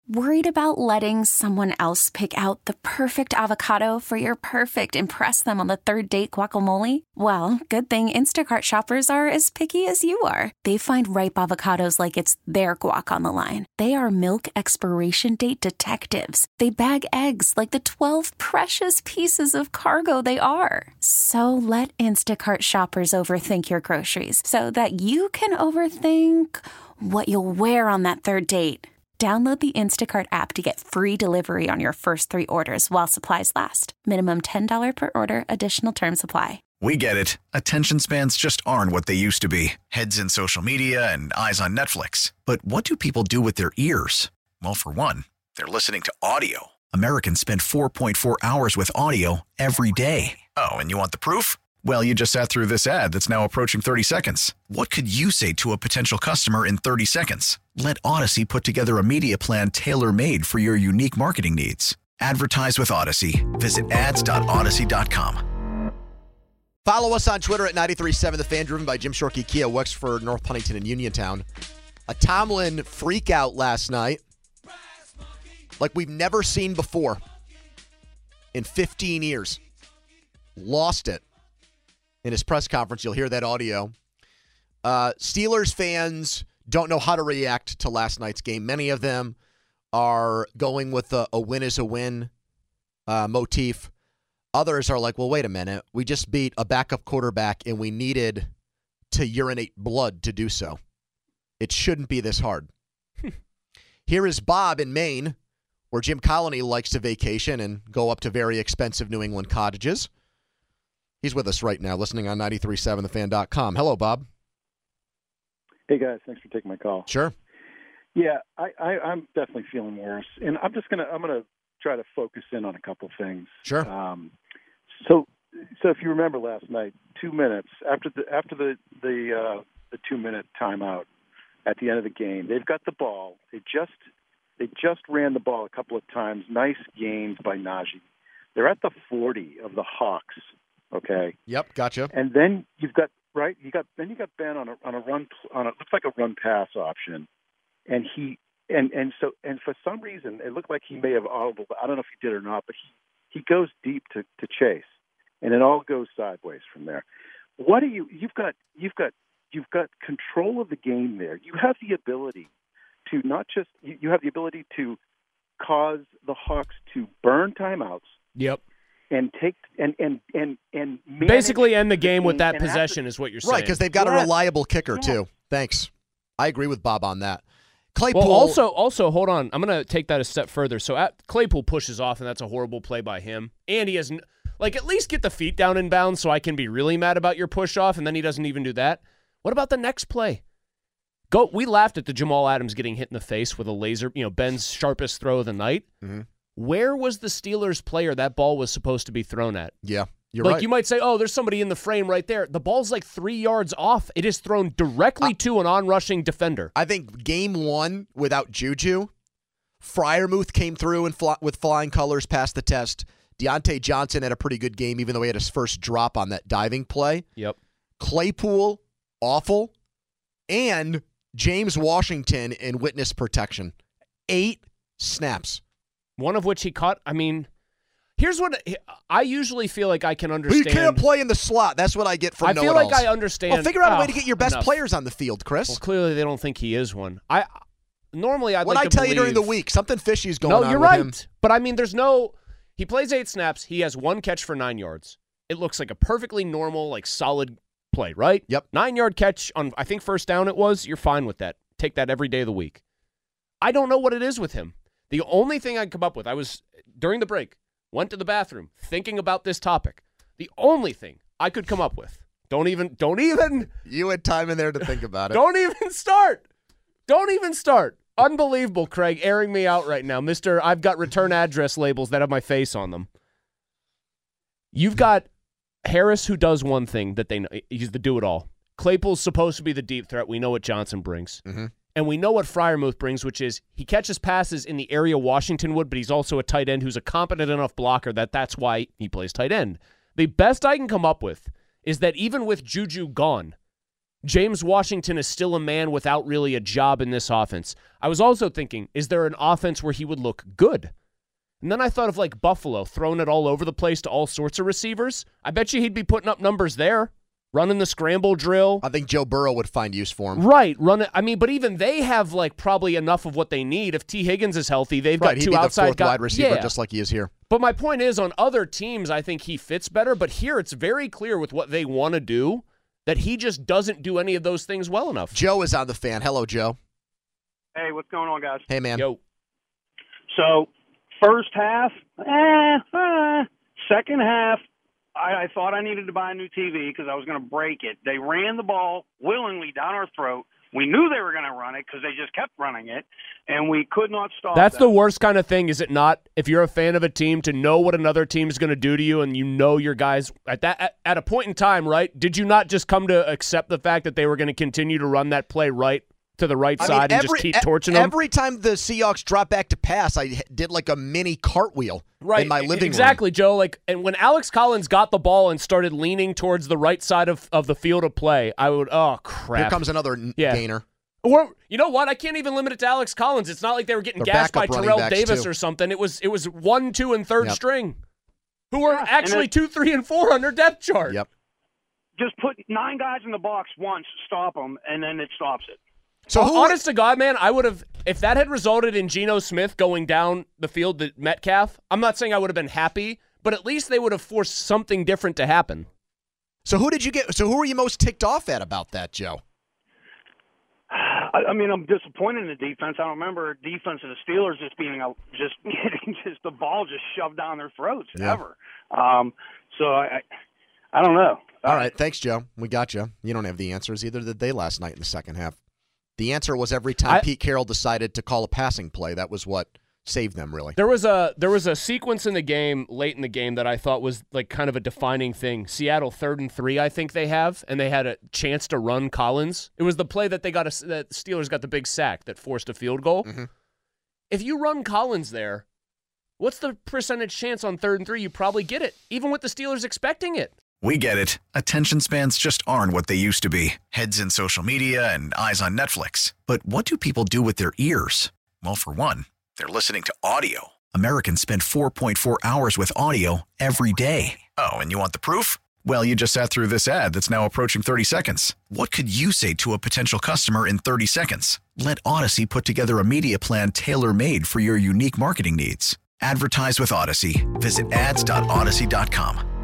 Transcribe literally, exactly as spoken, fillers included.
Worried about letting someone else pick out the perfect avocado for your perfect impress them on the third date guacamole? Well, good thing Instacart shoppers are as picky as you are. They find ripe avocados like it's their guac on the line. They are milk expiration date detectives. They bag eggs like the twelve precious pieces of cargo they are. So let Instacart shoppers overthink your groceries so that you can overthink what you'll wear on that third date. Download the Instacart app to get free delivery on your first three orders while supplies last. Minimum ten dollars per order. Additional terms apply. We get it. Attention spans just aren't what they used to be. Heads in social media and eyes on Netflix. But what do people do with their ears? Well, for one, they're listening to audio. Americans spend four point four hours with audio every day. Oh, and you want the proof? Well, you just sat through this ad that's now approaching thirty seconds. What could you say to a potential customer in thirty seconds? Let Odyssey put together a media plan tailor-made for your unique marketing needs. Advertise with Odyssey. Visit ads dot odyssey dot com. Follow us on Twitter at ninety-three point seven The Fan, driven by Jim Shorkey Kia, Wexford, North Huntington, and Uniontown. A Tomlin freak out last night like we've never seen before in fifteen years. Lost it. In his press conference, you'll hear that audio. Uh, Steelers fans don't know how to react to last night's game. Many of them are going with a, a win is a win uh, motif. Others are like, well, wait a minute. We just beat a backup quarterback, and we needed to urinate blood to do so. It shouldn't be this hard. Here is Bob in Maine, where Jim Colony likes to vacation and go up to very expensive New England cottages. He's with us right now, listening on ninety-three point seven the fan dot com. Hello, Bob. Hey, guys. Thanks for taking my call. Sure. Yeah, I, I, I'm definitely feeling worse, and I'm just gonna I'm gonna try to focus in on a couple things. Sure. Um, so, so if you remember last night, two minutes after the after the the uh, the two minute timeout at the end of the game, they've got the ball. They just they just ran the ball a couple of times. Nice gains by Najee. They're at the forty of the Hawks. Okay. Yep. Gotcha. And then you've got right. You got then you got Ben on a on a run on a looks like a run pass option, and he and and so and for some reason it looked like he may have audible. I don't know if he did or not, but he he goes deep to to chase, and it all goes sideways from there. What do you? You've got you've got you've got control of the game there. You have the ability to not just you, you have the ability to cause the Hawks to burn timeouts. Yep. And take and and and and basically end the game with that and possession to, is what you're saying, right? Because they've got yeah. a reliable kicker yeah. too. Thanks, I agree with Bob on that. Claypool. Well, also, also, hold on. I'm gonna take that a step further. So at, Claypool pushes off, and that's a horrible play by him. And he has n- like at least get the feet down in bounds, so I can be really mad about your push off. And then he doesn't even do that. What about the next play? Go. We laughed at the Jamal Adams getting hit in the face with a laser. You know, Ben's sharpest throw of the night. Mm-hmm. Where was the Steelers player that ball was supposed to be thrown at? Yeah, you're like right. You might say, oh, there's somebody in the frame right there. The ball's like three yards off. It is thrown directly uh, to an on-rushing defender. I think game one without Juju, Freiermuth came through and fly, with flying colors, passed the test. Deontay Johnson had a pretty good game, even though he had his first drop on that diving play. Yep. Claypool, awful. And James Washington in witness protection. Eight snaps. One of which he caught. I mean, here's what I usually feel like I can understand. But you can't play in the slot. That's what I get from I feel like I understand. Well, figure out oh, a way to get your best enough. players on the field, Chris. Well, clearly they don't think he is one. I normally I'd what like I to tell believe, you during the week, something fishy is going no, on. you're with right. him. But I mean, there's no. He plays eight snaps. He has one catch for nine yards. It looks like a perfectly normal, like solid play, right? Yep. Nine yard catch on I think first down. It was. You're fine with that. Take that every day of the week. I don't know what it is with him. The only thing I could come up with, I was, during the break, went to the bathroom thinking about this topic. The only thing I could come up with, don't even, don't even. You had time in there to think about it. Don't even start. Don't even start. Unbelievable, Craig, airing me out right now. Mister I've got return address labels that have my face on them. You've got Harris who does one thing that they know. He's the do-it-all. Claypool's supposed to be the deep threat. We know what Johnson brings. Mm-hmm. And we know what Freiermuth brings, which is he catches passes in the area Washington would, but he's also a tight end who's a competent enough blocker that that's why he plays tight end. The best I can come up with is that even with Juju gone, James Washington is still a man without really a job in this offense. I was also thinking, is there an offense where he would look good? And then I thought of like Buffalo, throwing it all over the place to all sorts of receivers. I bet you he'd be putting up numbers there, running the scramble drill. I think Joe Burrow would find use for him. Right, run it. I mean, but even they have like probably enough of what they need. If T. Higgins is healthy, they've right, got two he'd be outside the fourth guys. wide receiver, yeah. just like he is here. But my point is, on other teams, I think he fits better. But here, it's very clear with what they want to do that he just doesn't do any of those things well enough. Joe is on the Fan. Hello, Joe. Hey, what's going on, guys? Hey, man. Yo. So, first half, eh, eh. Second half, I, I thought I needed to buy a new T V because I was going to break it. They ran the ball willingly down our throat. We knew they were going to run it because they just kept running it, and we could not stop That's them. the worst kind of thing, is it not? If you're a fan of a team, to know what another team's going to do to you, and you know your guys at that at, at a point in time, right? Did you not just come to accept the fact that they were going to continue to run that play right to the right I side mean, and every, just keep e- torching them? Every time the Seahawks dropped back to pass, I did like a mini cartwheel right. in my living exactly, room. Joe. Like, and when Alex Collins got the ball and started leaning towards the right side of, of the field of play, I would, oh, crap. Here comes another n- Yeah. gainer. Or you know what? I can't even limit it to Alex Collins. It's not like they were getting Their gassed by backup running Terrell backs, Davis too. or something. It was it was one, two, and third Yep. string, who were Yeah, and actually it- two, three, and four on their depth chart. Yep. Just put nine guys in the box once, stop them, and then it stops it. So who, honest to God, man, I would have, if that had resulted in Geno Smith going down the field to Metcalf, I'm not saying I would have been happy, but at least they would have forced something different to happen. so who did you get? So who were you most ticked off at about that, Joe? I, I mean, I'm disappointed in the defense. I don't remember defense of the Steelers just being a, just getting just the ball just shoved down their throats Yeah. ever. Um, so I, I, I don't know. All right, thanks, Joe. We got you. You don't have the answers. Either did they last night in the second half. The answer was every time I- Pete Carroll decided to call a passing play, that was what saved them, really. There was a there was a sequence in the game late in the game that I thought was like kind of a defining thing. Seattle third and three, I think they have, and they had a chance to run Collins. It was the play that they got a, that Steelers got the big sack that forced a field goal. Mm-hmm. If you run Collins there, what's the percentage chance on third and three you probably get it, even with the Steelers expecting it? We get it. Attention spans just aren't what they used to be. Heads in social media and eyes on Netflix. But what do people do with their ears? Well, for one, they're listening to audio. Americans spend four point four hours with audio every day. Oh, and you want the proof? Well, you just sat through this ad that's now approaching thirty seconds. What could you say to a potential customer in thirty seconds? Let Odyssey put together a media plan tailor-made for your unique marketing needs. Advertise with Odyssey. Visit ads dot odyssey dot com.